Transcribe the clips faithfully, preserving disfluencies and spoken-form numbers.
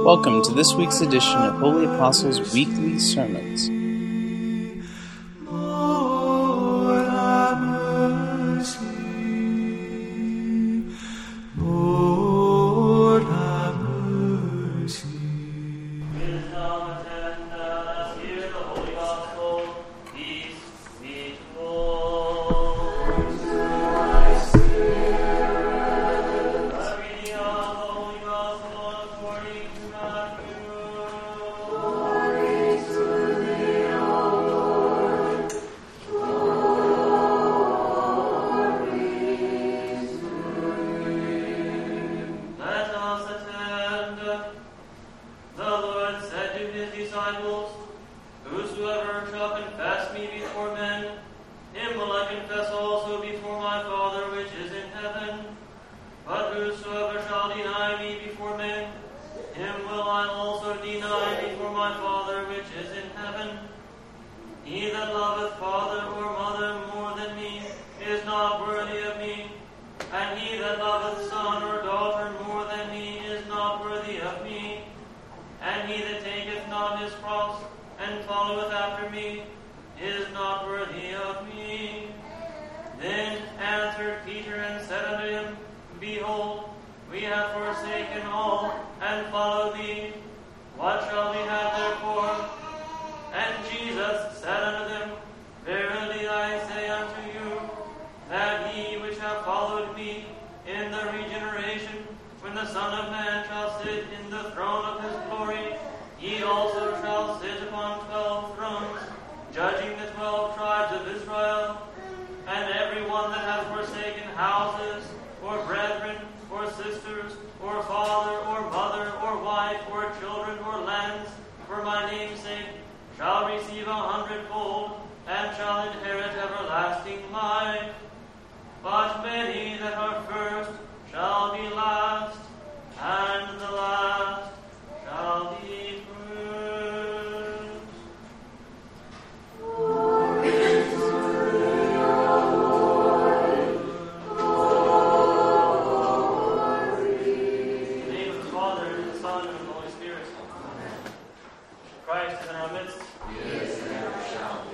Welcome to this week's edition of Holy Apostles Weekly Sermons. Lord, have mercy. Lord, have mercy. Wisdom attend us, hear the Holy Gospel. Peace be to all. A reading of the Holy Gospel according to Matthew. Glory to thee, O Lord. Let us attend. The Lord said to his disciples, Whosoever shall confess me before men, him will I confess also before my Father which is in heaven. But whosoever shall deny me before men, him will I also deny before my Father which is in heaven. He that loveth father or mother more than me is not worthy of me, and he that loveth son or daughter more than me is not worthy of me. And he that taketh not his cross and followeth after me is not worthy of me. Then answered Peter and said unto him, Behold, we have forsaken all and followed thee. What shall we have therefore? And Jesus said unto them, Verily I say unto you, that ye which have followed me in the regeneration, when the Son of Man shall sit in the throne of his glory, ye also shall sit upon twelve thrones, judging the twelve tribes of Israel. And every one that hath forsaken houses, or brethren, or sisters, or father, or mother, or wife, or children, or lands, for my name's sake, shall receive a hundredfold, and shall inherit everlasting life. But many that are first shall be last, and the last shall be first. In the name of the Father, and the Son, and of the Holy Spirit. Christ is in our midst. Yes, and ever shall be.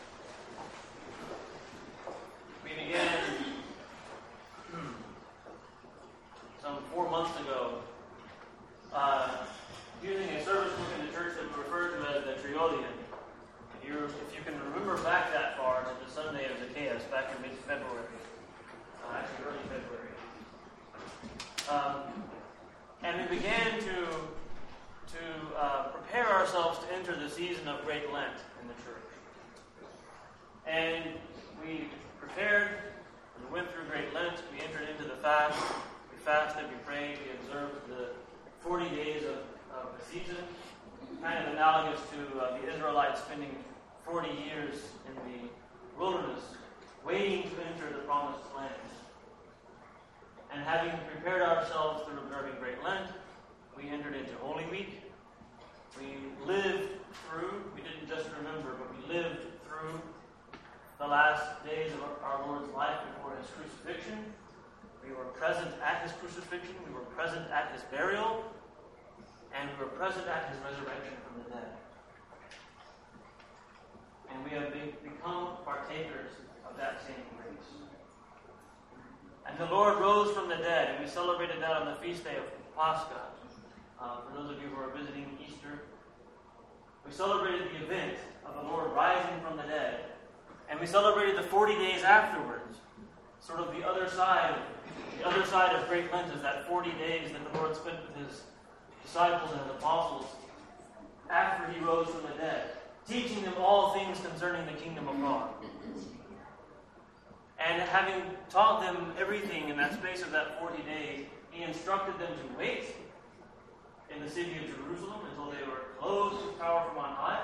We began some four months ago uh, using a service book in the church that we refer to as the Triodian. If you, if you can remember back that far to the Sunday of Zacchaeus, back in mid-February, uh, actually early February. Um, and we began to to uh, prepare ourselves to enter the season of Great Lent in the church. And we prepared, we went through Great Lent, we entered into the fast, we fasted, we prayed, we observed the forty days of, of the season, kind of analogous to uh, the Israelites spending forty years in the wilderness, waiting to enter the promised land. And having prepared ourselves through observing Great Lent, we entered into Holy Week. We lived through, we didn't just remember, but we lived through the last days of our Lord's life before his crucifixion. We were present at his crucifixion, we were present at his burial, and we were present at his resurrection from the dead. And we have be- become partakers of that same grace. And the Lord rose from the dead, and we celebrated that on the feast day of Pascha. Uh, for those of you who are visiting Easter, we celebrated the event of the Lord rising from the dead. And we celebrated the forty days afterwards. Sort of the other side, the other side of Great Lent is that forty days that the Lord spent with his disciples and his apostles after he rose from the dead, teaching them all things concerning the kingdom of God. And having taught them everything in that space of that forty days, he instructed them to wait in the city of Jerusalem until they were clothed with power from on high.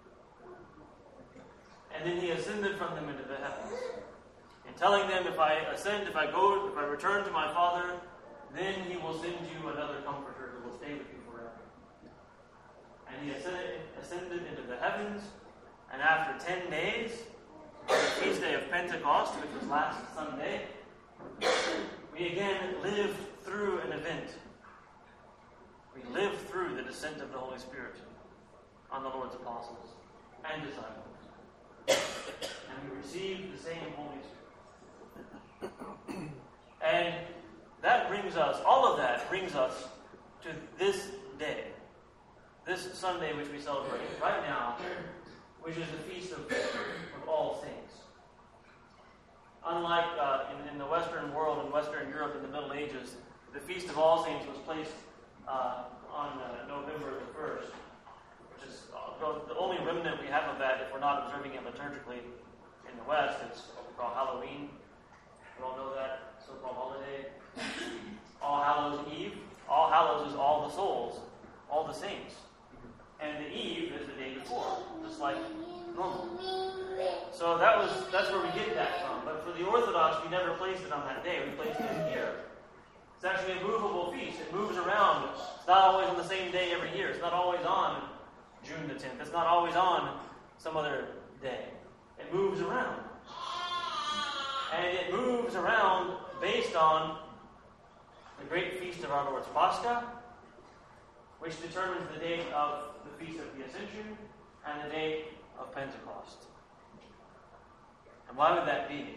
And then he ascended from them into the heavens. And telling them, if I ascend, if I go, if I return to my Father, then he will send you another comforter who will stay with you forever. And he ascended, ascended into the heavens, and after ten days, on the feast day of Pentecost, which was last Sunday, we again lived through an event We live through the descent of the Holy Spirit on the Lord's apostles and disciples. And we receive the same Holy Spirit. And that brings us, all of that brings us to this day, this Sunday which we celebrate right now, which is the Feast of, of All Saints. Unlike uh, in, in the Western world, in Western Europe in the Middle Ages, the Feast of All Saints was placed uh, on uh, November the first, which is uh, the only remnant we have of that if we're not observing it liturgically in the West. It's what we call Halloween. You all know that so-called holiday. All Hallows Eve. All Hallows is all the souls, all the saints. And the Eve is the day before, just like normal. So that was that's where we get that from. But for the Orthodox, we never placed it on that day. We placed it here. It's actually a movable feast. It moves around. It's not always on the same day every year. It's not always on June the tenth. It's not always on some other day. It moves around. And it moves around based on the great feast of our Lord's Pascha, which determines the date of the Feast of the Ascension and the date of Pentecost. And why would that be?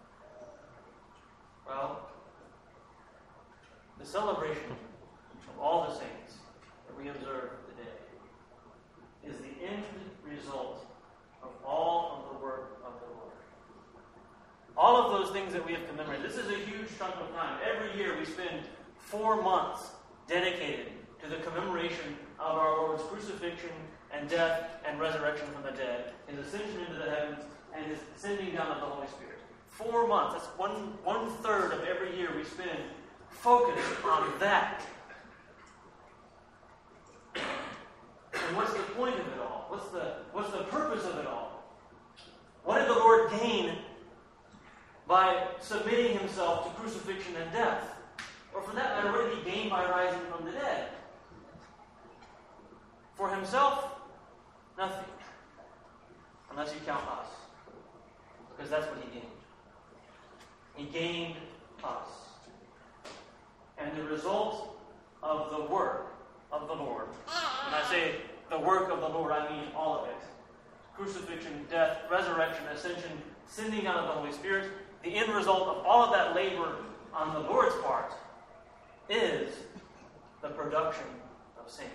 Well, the celebration of all the saints that we observe today is the end result of all of the work of the Lord. All of those things that we have commemorated. This is a huge chunk of time. Every year we spend four months dedicated to the commemoration of our Lord's crucifixion and death and resurrection from the dead, his ascension into the heavens, and his sending down of the Holy Spirit. Four months. That's one one third of every year we spend focused on that. And what's the point of it all? What's the what's the purpose of it all? What did the Lord gain by submitting himself to crucifixion and death? Or for that matter, what did he gain by rising from the dead? For himself, nothing. Unless you count us. Because that's what he gained. He gained us. And the result of the work of the Lord, when I say the work of the Lord, I mean all of it. Crucifixion, death, resurrection, ascension, sending down of the Holy Spirit. The end result of all of that labor on the Lord's part is the production of saints.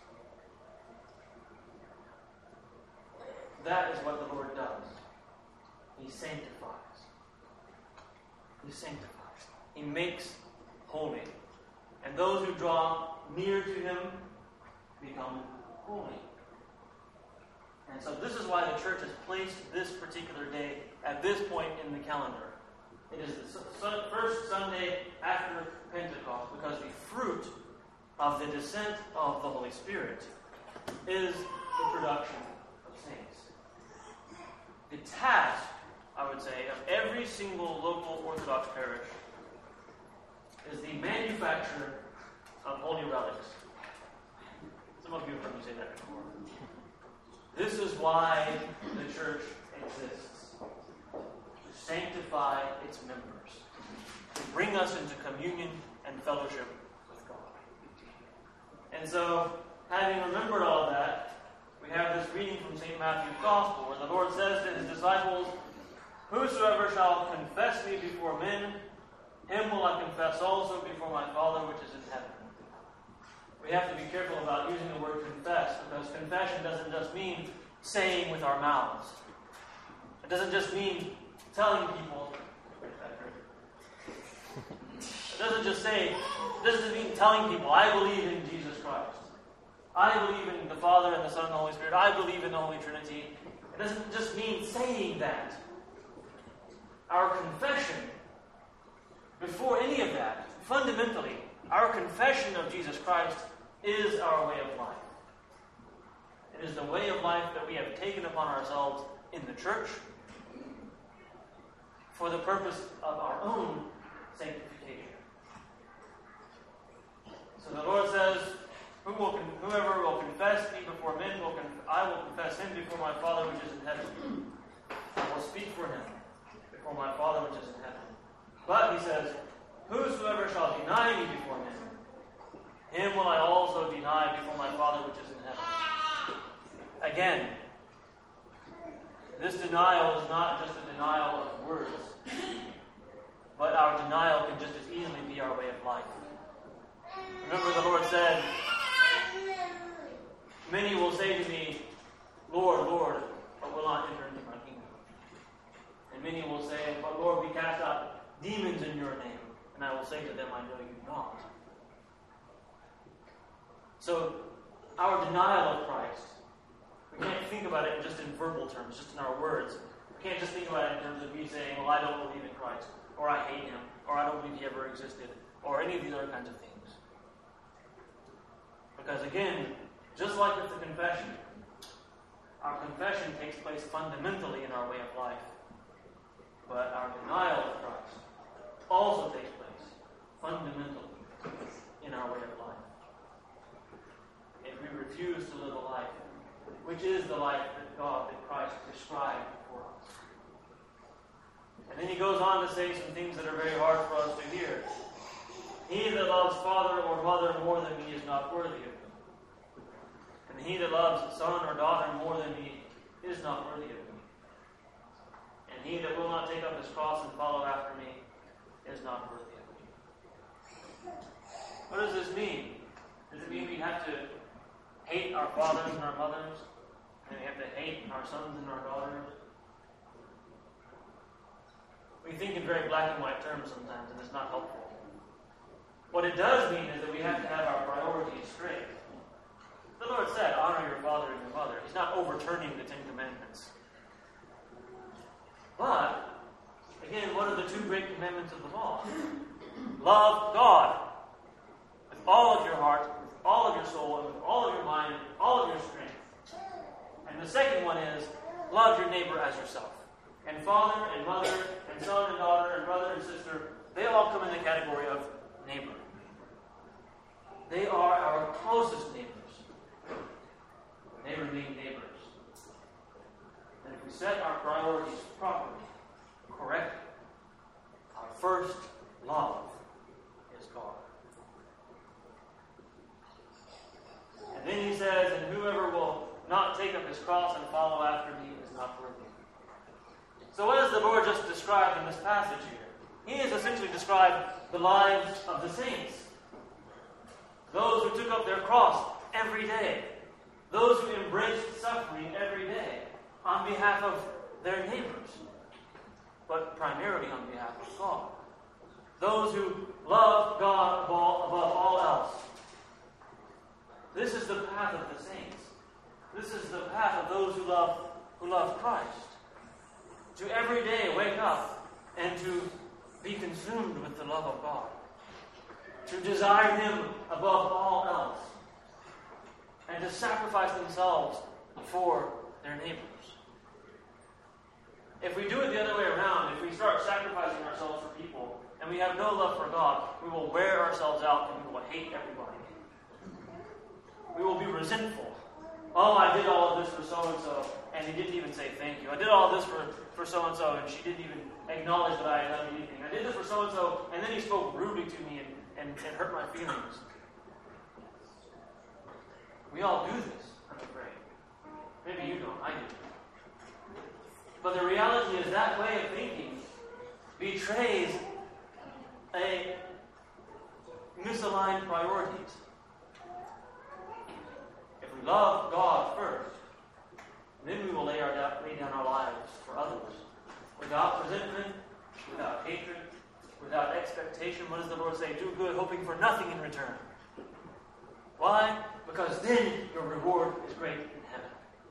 That is what the Lord does. He sanctifies. He sanctifies. He makes holy. And those who draw near to him become holy. And so this is why the church has placed this particular day at this point in the calendar. It is the first Sunday after Pentecost, because the fruit of the descent of the Holy Spirit is the production of saints. The task, I would say, of every single local Orthodox parish is the manufacture of holy relics. Some of you have heard me say that before. This is why the church exists. To sanctify its members. To bring us into communion and fellowship with God. And so, having remembered all that, we have this reading from Saint Matthew's Gospel, where the Lord says to his disciples, "Whosoever shall confess me before men, him will I confess also before my Father which is in heaven." We have to be careful about using the word confess, because confession doesn't just mean saying with our mouths. It doesn't just mean telling people. It doesn't just say, it doesn't mean telling people, I believe in Jesus Christ. I believe in the Father and the Son and the Holy Spirit. I believe in the Holy Trinity. It doesn't just mean saying that. Our confession, before any of that, fundamentally, our confession of Jesus Christ is our way of life. It is the way of life that we have taken upon ourselves in the church for the purpose of our own sanctification. So the Lord says, Who will con- whoever will confess me before men, will con- I will confess him before my Father which is in heaven. I will speak for him before my Father which is in heaven. But, he says, whosoever shall deny me before men, him will I also deny before my Father which is in heaven. Again, this denial is not just a denial of words, but our denial can just as easily be our way of life. Remember, the Lord said, many will say to me, Lord, Lord, but will not enter into my kingdom. And many will say, but Lord, we cast out demons in your name. And I will say to them, I know you not. So, our denial of Christ, we can't think about it just in verbal terms, just in our words. We can't just think about it in terms of me saying, well, I don't believe in Christ, or I hate him, or I don't believe he ever existed, or any of these other kinds of things. Because again, just like with the confession, our confession takes place fundamentally in our way of life. But our denial of Christ also takes place fundamentally in our way of life. If we refuse to live a life, which is the life that God, that Christ prescribed for us. And then he goes on to say some things that are very hard for us to hear. He that loves father or mother more than me is not worthy of me. And he that loves son or daughter more than me is not worthy of me. And he that will not take up his cross and follow after me is not worthy of me. What does this mean? Does it mean we have to hate our fathers and our mothers? And we have to hate our sons and our daughters? We think in very black and white terms sometimes, and it's not helpful. What it does mean is that we have to have our priorities straight. The Lord said, honor your father and your mother. He's not overturning the Ten Commandments. But, again, what are the two great commandments of the law? Love God with all of your heart, with all of your soul, and with all of your mind, and with all of your strength. And the second one is, love your neighbor as yourself. And father and mother and son and daughter and brother and sister, they all come in the category of neighbor. They are our closest neighbors. Neighbor being neighbors. And if we set our priorities properly, correctly, our first love is God. And then he says, and whoever will not take up his cross and follow after me is not worthy. So what has the Lord just described in this passage here? He has essentially described the lives of the saints. Those who took up their cross every day. Those who embraced suffering every day on behalf of their neighbors, but primarily on behalf of God. Those who love God above all, above all else. This is the path of the saints. This is the path of those who love who love Christ. To every day wake up and to be consumed with the love of God. To desire Him above all else. And to sacrifice themselves for their neighbors. If we do it the other way around, if we start sacrificing ourselves for people, and we have no love for God, we will wear ourselves out and we will hate everybody. We will be resentful. Oh, I did all of this for so-and-so, and he didn't even say thank you. I did all of this for, for so-and-so, and she didn't even acknowledge that I had done anything. I did this for so-and-so, and then he spoke rudely to me and, and, and hurt my feelings. We all do this, I'm afraid. Maybe you don't, I do. But the reality is that way of thinking betrays a misaligned priorities. If we love God first, then we will lay, our, lay down our lives for others. Without resentment, without hatred, without expectation. What does the Lord say? Do good, hoping for nothing in return. Why? Because then your reward is great in heaven.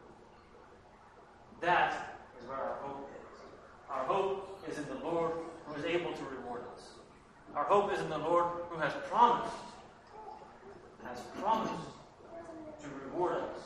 That is where our hope is. Our hope is in the Lord who is able to reward us. Our hope is in the Lord who has promised, has promised to reward us.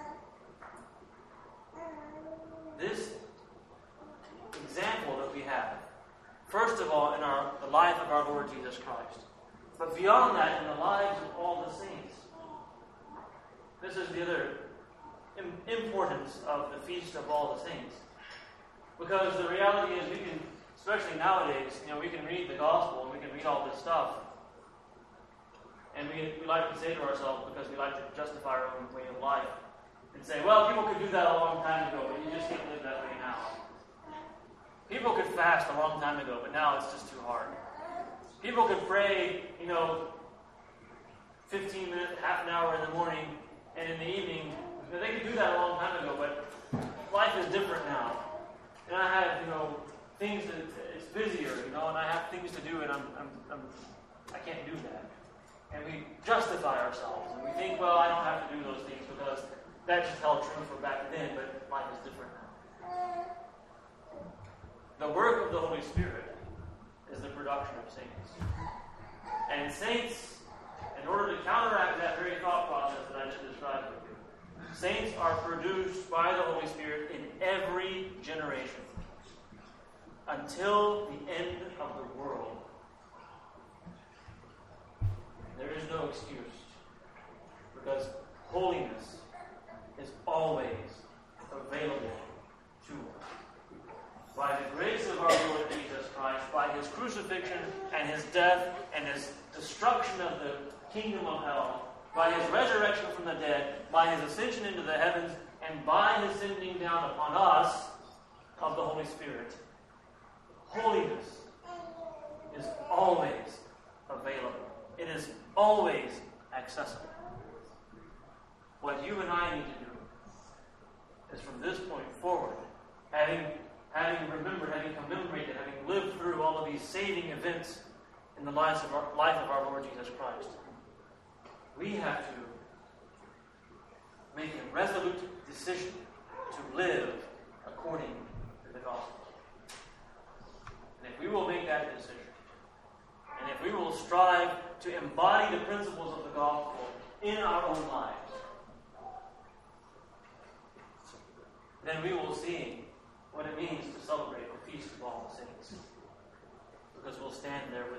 This example that we have, first of all, in our, the life of our Lord Jesus Christ, but beyond that, in the lives of all the saints. This is the other importance of the Feast of All the Saints. Because the reality is we can, especially nowadays, you know, we can read the gospel and we can read all this stuff. And we, we like to say to ourselves, because we like to justify our own way of life, and say, well, people could do that a long time ago, but you just can't live that way now. People could fast a long time ago, but now it's just too hard. People could pray, you know, fifteen minutes, half an hour in the morning, and in the evening. They could do that a long time ago, but life is different now. And I have, you know, things that it's busier, you know, and I have things to do, and I'm, I'm, I'm I can't do that. And we justify ourselves, and we think, well, I don't have to do those things because that just held true for back then, but life is different now. The work of the Holy Spirit is the production of saints. And saints, in order to counteract that very thought process that I just described with you, saints are produced by the Holy Spirit in every generation until the end of the world. There is no excuse, because holiness is always available to us. By the grace of our Lord Jesus Christ, by His crucifixion and His death and His destruction of the kingdom of hell, by His resurrection from the dead, by His ascension into the heavens, and by His sending down upon us of the Holy Spirit, holiness is always available. It is always accessible. What you and I need to do is from this point forward, having, having remembered, having commemorated, having lived through all of these saving events in the lives of our, life of our Lord Jesus Christ, we have to make a resolute decision to live according to the gospel. And if we will make that decision, and if we will strive to embody the principles of the gospel in our own lives, then we will see what it means to celebrate the Feast of All the Saints. Because we'll stand there